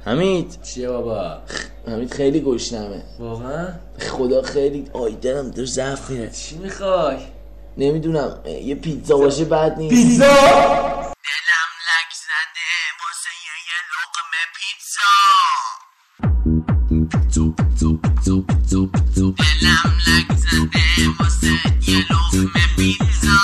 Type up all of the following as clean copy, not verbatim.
حمید چیه بابا؟ حمید خیلی گشنمه واقعا؟ خدا خیلی دلم در ضعف میره. چی میخوای؟ نمیدونم یه پیتزا باشه بد نیست. پیتزا؟ دلم لک زده واسه یه لقمه پیتزا. دلم لک زده واسه یه لقمه پیتزا.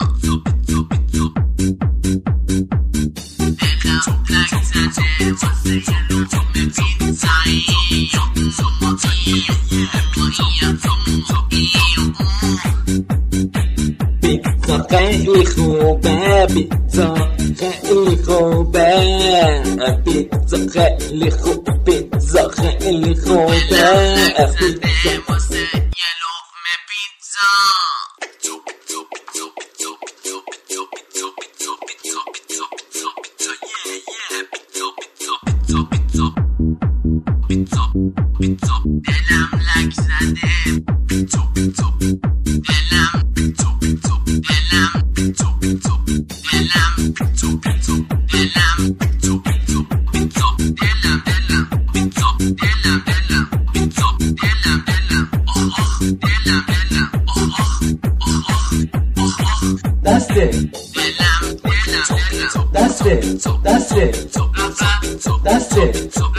پیتزا خیلی خوبه، پیتزا خیلی خوبه، پیتزا خیلی خوب، پیتزا خیلی خوبه، پیتزا واسه یه لقمه پیتزا. دلم لک زده دسته دسته دسته دسته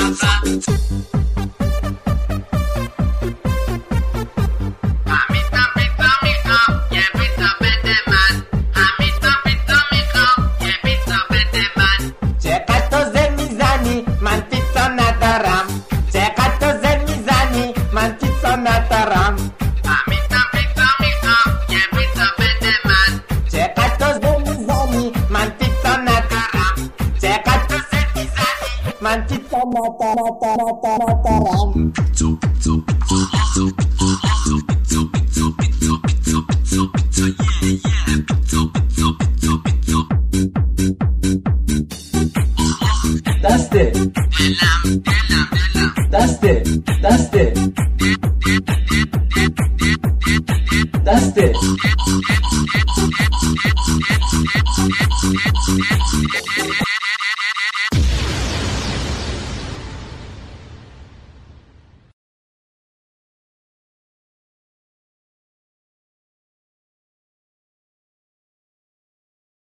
من پیتزا ندارم. دسته دسته دسته دسته